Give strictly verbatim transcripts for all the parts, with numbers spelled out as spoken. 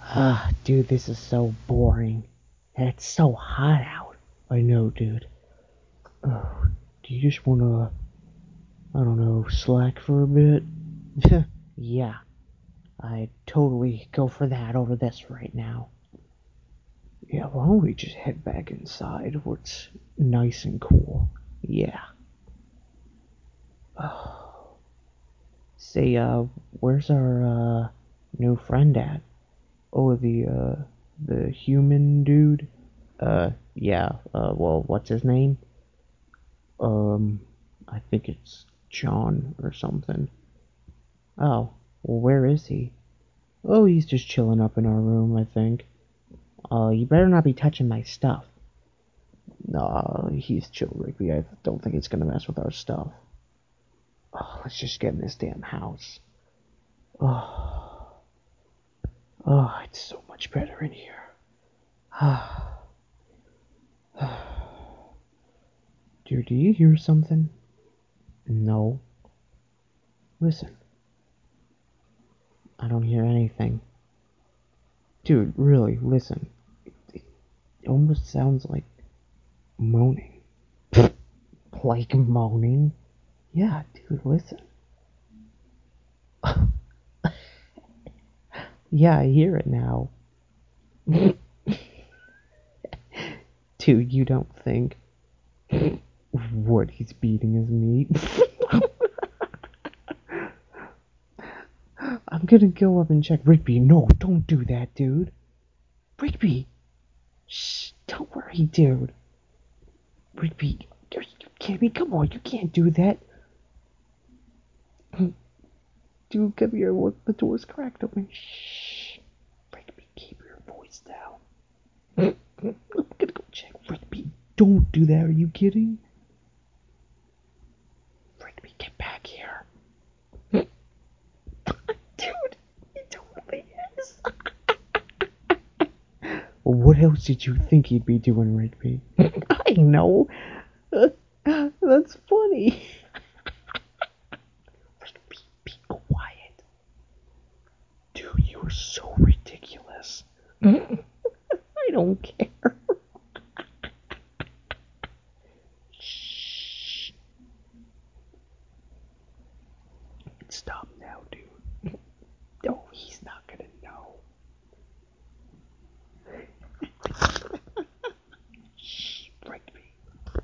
Ah, dude, this is so boring. And it's so hot out. I know, dude. Oh, do you just wanna, I don't know, slack for a bit? Yeah, I'd totally go for that over this right now. Yeah, why don't we just head back inside where it's nice and cool? Yeah. Oh. Say, uh, where's our, uh, new friend at? Oh, the, uh, the human dude? Uh, yeah, uh, well, what's his name? Um, I think it's John or something. Oh, well, where is he? Oh, he's just chilling up in our room, I think. Uh, you better not be touching my stuff. Nah, he's chill, Rigby. I don't think he's gonna mess with our stuff. Oh, let's just get in this damn house. Oh, oh, it's so much better in here. Dear, do you hear something? No. Listen, I don't hear anything. Dude, really, listen. It almost sounds like moaning. Like moaning? Yeah, dude, listen. Yeah, I hear it now. Dude, you don't think what he's beating his meat? I'm gonna go up and check. Rigby, no, don't do that, dude. Rigby! Shh, don't worry, dude. Rigby, are you kidding me? Come on, you can't do that. Dude, come here. Look, the door's cracked open. Shh. Rigby, keep your voice down. I'm gonna go check. Rigby, don't do that. Are you kidding? Rigby, get back here. Dude, he totally is. Well, what else did you think he'd be doing, Rigby? I know. That's funny. Rigby, be quiet. Dude, you are so ridiculous. I don't care. Shh. Stop now, dude. No, he's not gonna know. Shh, Rigby.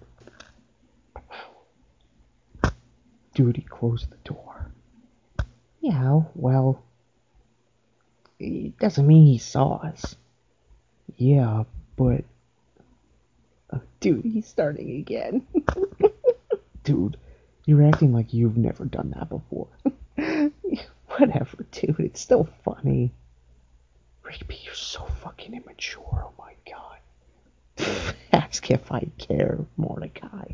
Dude, he closed the door. Yeah, well, it doesn't mean he saw us. Yeah, but... Uh, dude, he's starting again. Dude, you're acting like you've never done that before. Whatever, dude, it's still funny. Rigby, you're so fucking immature, oh my god. Ask if I care, Mordecai.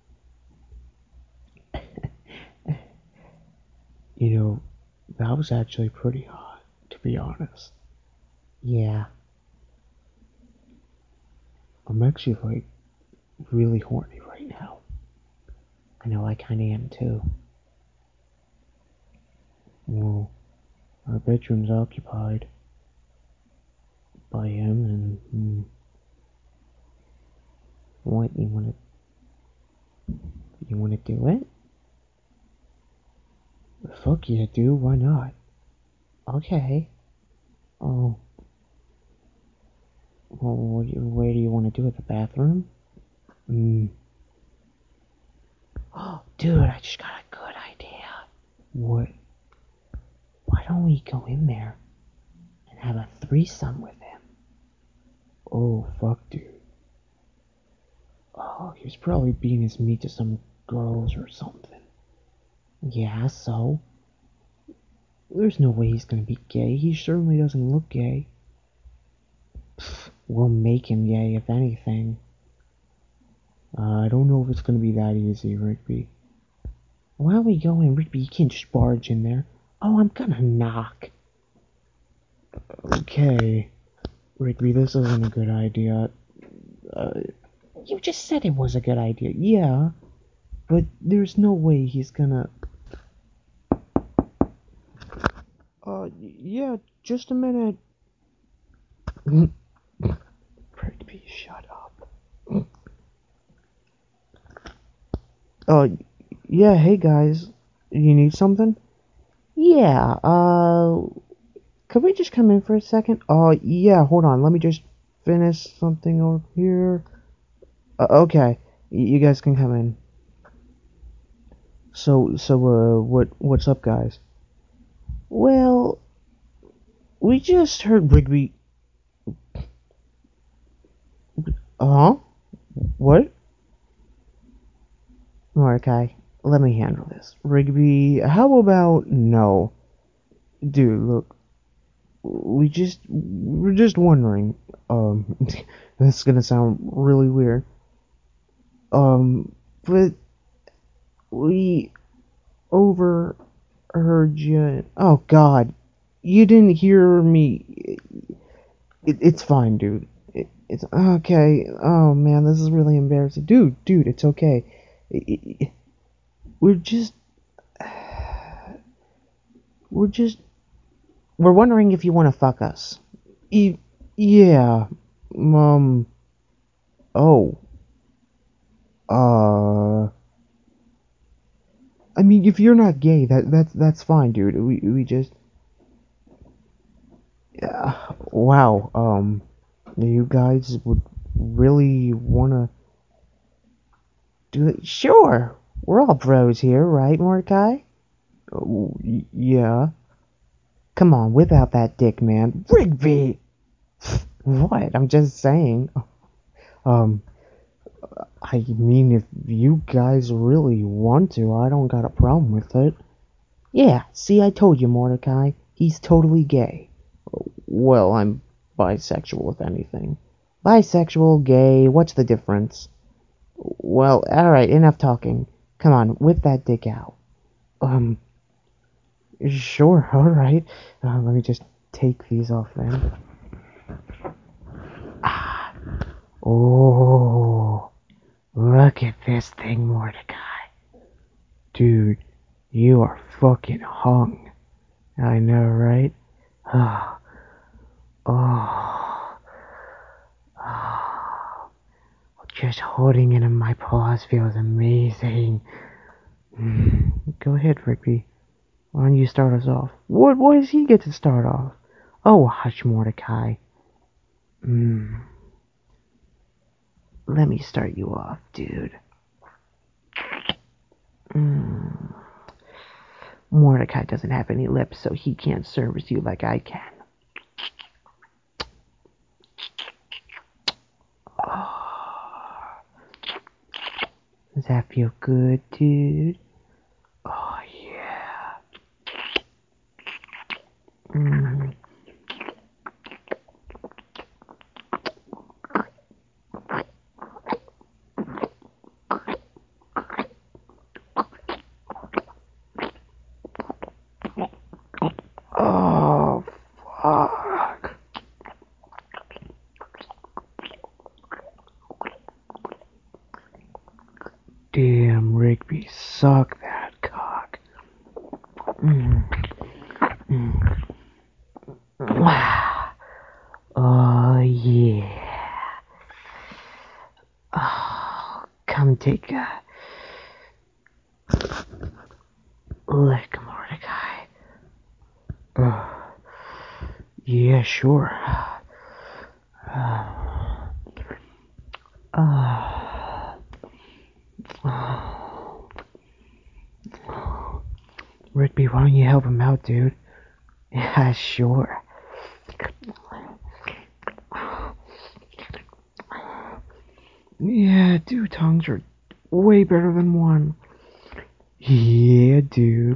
You know, that was actually pretty hot, to be honest. Yeah, I'm actually, like, really horny right now. I know I kinda am too. Well, our bedroom's occupied by him, and mm, what you wanna you wanna do it? Fuck yeah, dude. Why not? Okay. Oh, well, where do you want to do it? The bathroom? Hmm. Oh, dude, I just got a good idea. What? Why don't we go in there and have a threesome with him? Oh, fuck, dude. Oh, he was probably beating his meat to some girls or something. Yeah, so? There's no way he's gonna be gay. He certainly doesn't look gay. Pfft, we'll make him gay, if anything. Uh, I don't know if it's gonna be that easy, Rigby. Why don't we go in, Rigby? You can't just barge in there. Oh, I'm gonna knock. Okay. Rigby, this isn't a good idea. Uh, you just said it was a good idea. Yeah, but there's no way he's gonna... Uh, yeah, just a minute. Rigby, shut up. Uh, yeah, hey guys. You need something? Yeah, uh, could we just come in for a second? Uh, yeah, hold on. Let me just finish something over here. Uh, okay, y- you guys can come in. So, so, uh, what, what's up, guys? Well, we just heard Rigby. Uh huh? What? Mordecai, let me handle this. Rigby, how about no? Dude, look, we just, we're just wondering. Um, this is gonna sound really weird. Um, but we overheard you. Oh God, you didn't hear me. It, it's fine, dude. It, it's okay. Oh man, this is really embarrassing, dude. Dude, it's okay. It, it, we're just, we're just, we're wondering if you want to fuck us. E- yeah. Um. Oh. Uh. I mean, if you're not gay, that that's that's fine, dude. We we just. Yeah. Wow. Um. You guys would really wanna do it? Sure. We're all bros here, right, Mordecai? Oh, y- yeah. Come on, whip out that dick, man. Rigby! What? I'm just saying. Um, I mean, if you guys really want to, I don't got a problem with it. Yeah, see, I told you, Mordecai. He's totally gay. Well, I'm bisexual, if anything. Bisexual, gay, what's the difference? Well, alright, enough talking. Come on, whip that dick out. Um, sure, alright. Uh, let me just take these off then. Ah, oh, look at this thing, Mordecai. Dude, you are fucking hung. I know, right? Oh, oh, oh. Just holding it in my paws feels amazing. Mm. Go ahead, Rigby. Why don't you start us off? What? Why does he get to start off? Oh, hush, Mordecai. Mm. Let me start you off, dude. Mm. Mordecai doesn't have any lips, so he can't service you like I can. Oh. Does that feel good, dude? Oh, yeah. Mm. Oh, fuck. Damn, Rigby, suck that cock. Mm. Mm. Oh, yeah. Oh, come take a lick, Mordecai. Uh, yeah, sure. Uh, uh, Rigby, why don't you help him out, dude? Yeah, sure. Yeah, two tongues are way better than one. Yeah, dude.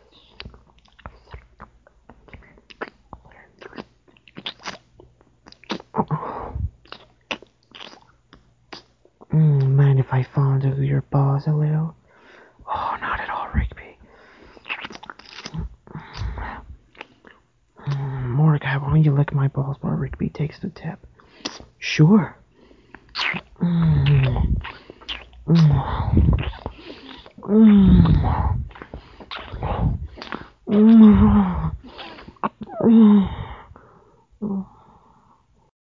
Mm, mind if I fondle your balls a little? Oh, not at all, Rigby. Mm, Mordecai, why don't you lick my balls while Rigby takes the tip? Sure. Mm. Mm. Mm. Mm. Mm.